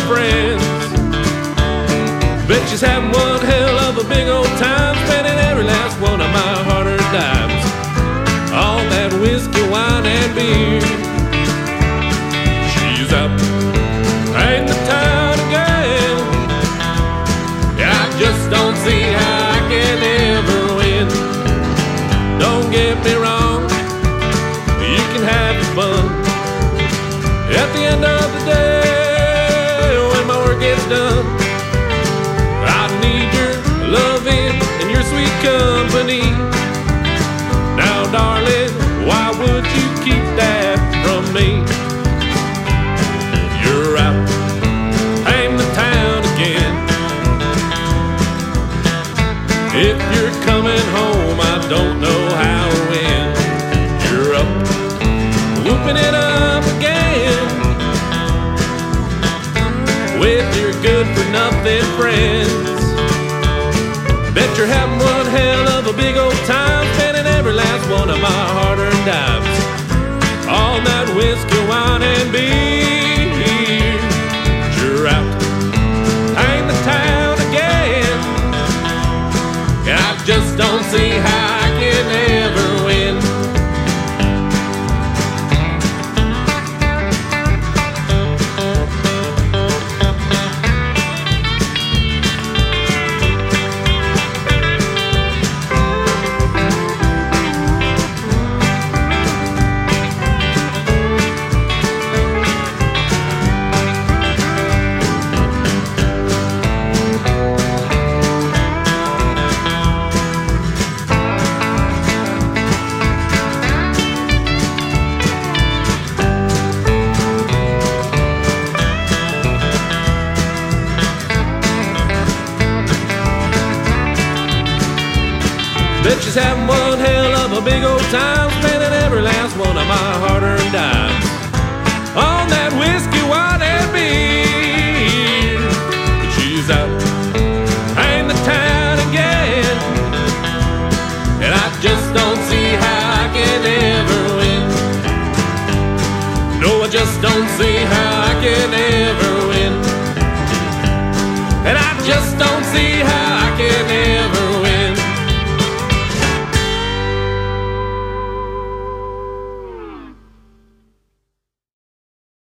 friends. Bet she's having one hell of a big old time, spending every last one of my hard-earned dimes on that whiskey, wine, and beer. She's out in the town again. I just don't see how I can ever win. Don't get me wrong, you can have your fun. At the end of the day, when my work gets done, I need your loving and your sweet company. Now, darling, why would you keep that from me? You're out in the town again. If you're coming home, I don't know how or when. You're up, whooping it up again with your good-for-nothing friends. Bet you're having one hell of a big old time, spending every last one of my hard-earned dimes on that whiskey, wine, and beer. You're out in the town again. I just don't see how I can ever win. Bet she's having one hell of a big old time, spending every last one of my hard-earned dimes on that whiskey, wine, and beer. But she's out in the town again, and I just don't see how I can ever win. No, I just don't see how I can ever win. And I just don't see how I can ever win.